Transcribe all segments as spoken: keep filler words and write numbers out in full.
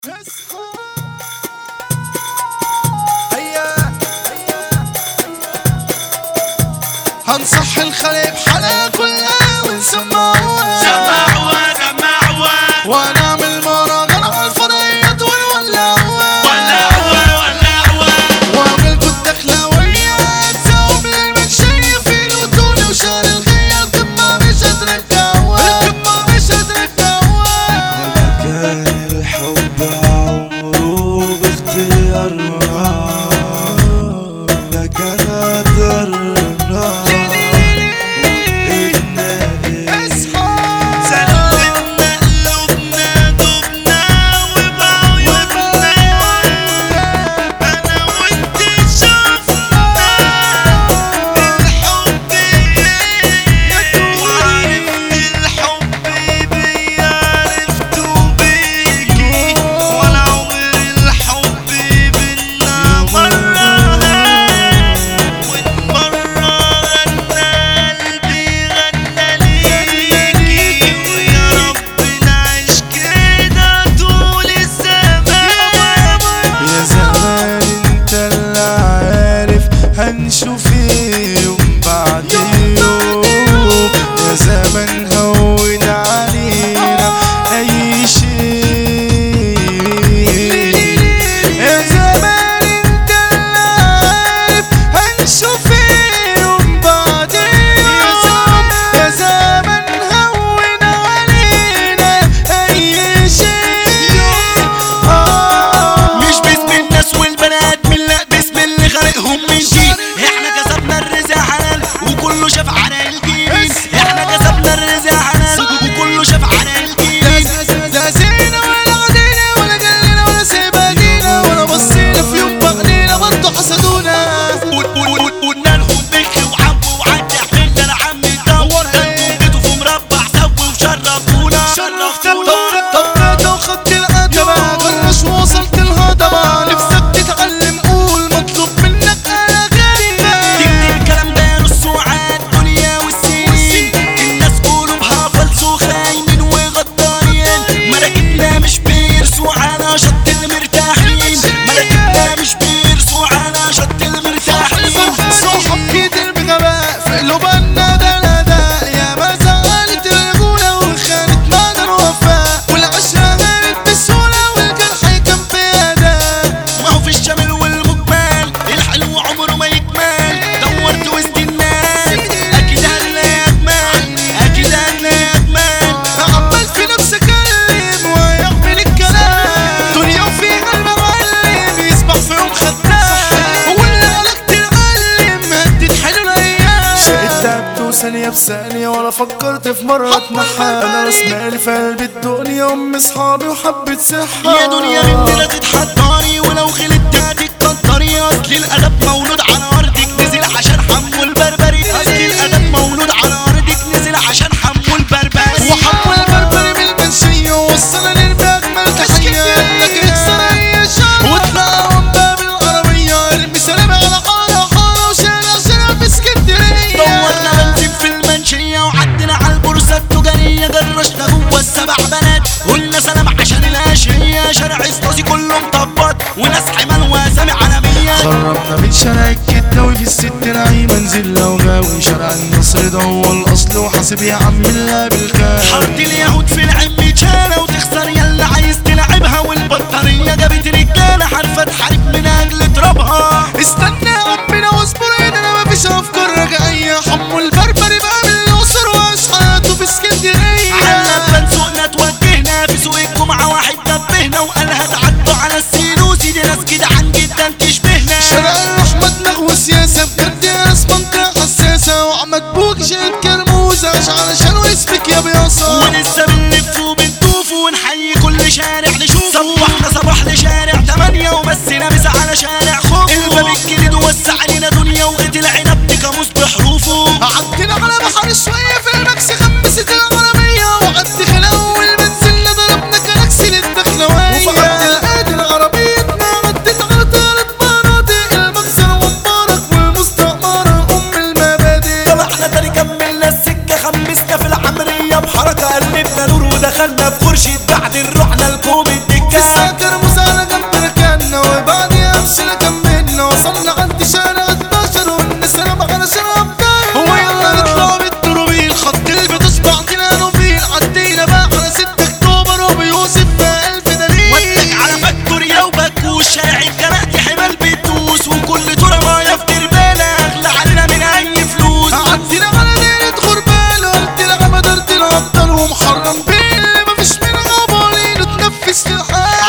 هنصح الخليب حلا كلها ونسمعوها سمعوها سمعوها ونعمل مهرجان على الفضائيات ونولعوها ولعوها ولعوها واعملكوا الدخلاوية تساووا بالمنشية في الوتونة وشهر الخيال القمة مش هترجعوها القمة مش هترجعوها. كان الحب عمره باختيارنا لكن قدرنا هنشوف يوم بعد يوم يا زمن هون علينا اي شيء يا زمان انت اللي عارف هنشوف يوم بعد يوم يا زمن هون علينا اي شيء. آه مش باسم الناس والبنات من لا باسم اللي خلقهم من جيل. احنا كسبنا الرزق حلال وكله شاف على الجيل. احنا كسبنا الرزق حلال وكله شاف على الجيل. لا زينا ولا عدينا ولا جلينا ولا سيبادينا ولا بصينا في يوم بعدينا برضه حسدونا. قلنا لهم بكي وعبوا وعدي حملنا لعم الدور. انتوا جيتوا في مربع سوي وشرفتونا شرفتونا. طبيت وخدت القدمة كلش ووصلت الهضبة نفسك تتعلم قول مطلوب منك انا غنية. تكتب الكلام ده نصه عالدنيا والسنين. الناس قلوبها فلسو خاينين وغدارين. مراكبنا مش بيرسوا على شط المرتاحين. مراكبنا مش بيرسوا على شط المرتاحين. صاحب كتير بغباء في قلوبنا ده نداء يا ما زعلت الرجولة وخانت معنا الوفاء والعشرة غيرت بسهولة والجرح كان بأداء. ما هو في الشمال والمجمال الحلو عمره ما يكمل. دورت وسط الناس اكيد هنلاقي اجمل اكيد هنلاقي اجمل. عمال في نفسي اكلم ويعمل الكلام دنيا وفيها المعلم يسبح في يوم خدام واللي عليك تتعلم هديت حلو الايام. شقيت ثانية بثانية ولا فكرت في مرة اتنحى. انا راس مالي في قلب الدنيا ام اصحابي وحبة صحة. يا دنيا بنتي لا تتحضري ولو غلطت هتتقدري. اصل الادب مولود على ارضك نزل عشان حمو البربري. اصل الادب مولود على ارضك نزل عشان حمو البربري. وحمو البربري من المنشية ووصلنا للبأجمل تحية. لكن اكسر اي شر واطلع من باب العربية ارمي سلام على حارة حارة وشارع شارع في اسكندرية. دورنا بنزين في المنشية وعدنا على البورصة التجارية. جرشنا جوه السبع بنات قلنا سلام عشان العشية. شارع اسطاسي كله مطبط وناس حمال واسامي عالمية. قربنا من شارع الكداوي في الست نعيمة نزل لو غاوي. شارع النصر ده هو الاصل وحاسب يا عم الله بالخير. حارة اليهود في العم اتشالة وتخسر يلا عايز تلعبها. والبطارية جابت رجالة حرفة تحارب من اجل ترابها. استنى يا عمنا واصبر هنا انا مفيش افكار رجعية. حمو البربري بقى من الاقصر وعاش حياته في اسكندرية. على سوقنا توجهنا في سوق الجمعة واحد نبهنا وقالها تعدوا على السيلوسي. دي ناس كده عن جدا تشبهنا. شارع الرحمة دماغ وسياسة بجد يا ناس منطقة حساسة. وعمد بوك شايل كرموزة عشان علشان واسمك يا بياصة. ولسه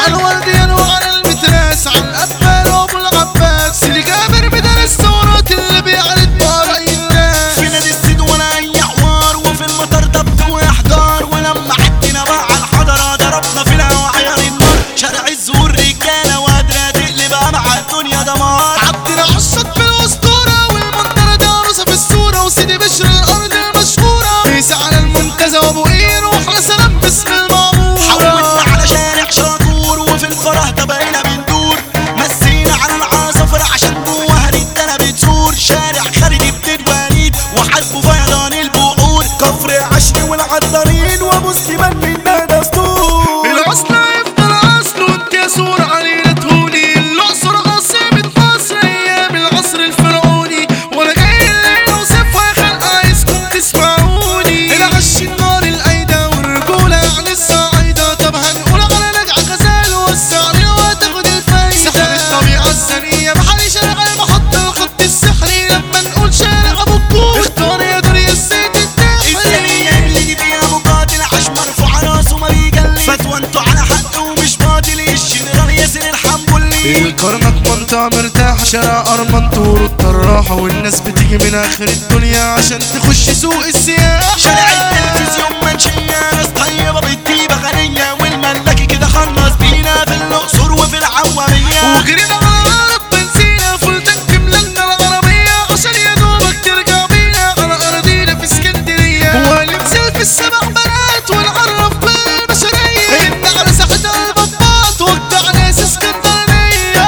عالورديان وعلى المتراس عالقبال وابو العباس سيدي جابر بدل الثورات اللي بيعرض بقى اي الناس. في نادي السيد ولا اي حوار وفي المطار ضبط واحضار ولما عدينا بقى على الحضره ضربنا في الهوا عيار النار شارع الزهور رجاله وقادره تقلب مع الدنيا دمار. عدينا عالشط بالاسطوره والمنظره دي عروسه في الصوره وسيدي بشر الارض المشهوره قيس على المنتزه وابو قير واحلى سلام باسم المعموره. حولنا على شارع شاكور وفي الفرح ده بقينا بندور مسينا على العصفرة عشان جوه رجالة بتزور شارع خالد بن وليد وحاسبه فيضان البحور كفر عشري والعطارين وابو سليمان منا دستور. الاصل هيفضل اصله انت يا سور علينا تهوني الاقصر عاصمة مصر ايام العصر الفرعوني وانا جاي الليل اوصفها يا خلق عايزكم تسمعوني. العش النار الايده والرجوله يعني الصعيده طب هنقول على نجع غزال والسعر وهتاخد الفايده. سحر الطبيعه الزنيه محل شارع المحطه الخط السحري لما نقول شارع ابو الكوخ اختار يا دنيا الزيت الداخلي. الزنية اللي فيها مقاتل عاش مرفوع راسه ما بيجلي فتوى انتوا على حق ومش باطل الجنرال ياسر الحنبلي. الكرنك منطقة مرتاحة شارع أرمنطور الطراحة والناس بتيجي من آخر الدنيا عشان تخش سوق السياحة. شارع التلفزيون منشية ناس طيبة بالطيبة غنية والملاكي كده خلص بينا في الأقصر وفي العوامية وجرينا على الأرض بنسينا فول تانك ملنا العربية عشان يا دوبك ترجع بينا على أراضينا في اسكندرية وننزل في السبع بنات ونعرف بالبشرية إن على ساحة البطاط وقتها ناس اسكندرانية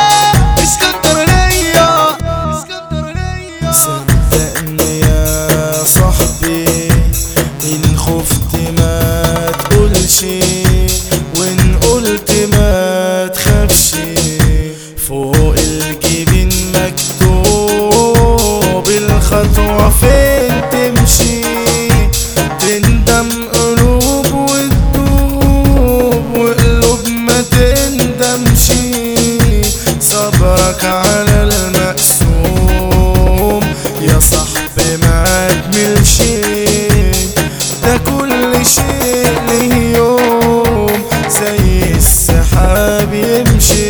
اسكندرانية اسكندرانية. صدقني يا صاحبي إن خفت ما تقولش وإن قلت ما تخافش فوق الجبين مكتوب الخطوة فين تمشي تندم قلوب وتدوب وقلوب ما تندمش صبرك على المقسوم يا صاحبي ما تملش ده كل شيء له يوم زي السحاب يمشي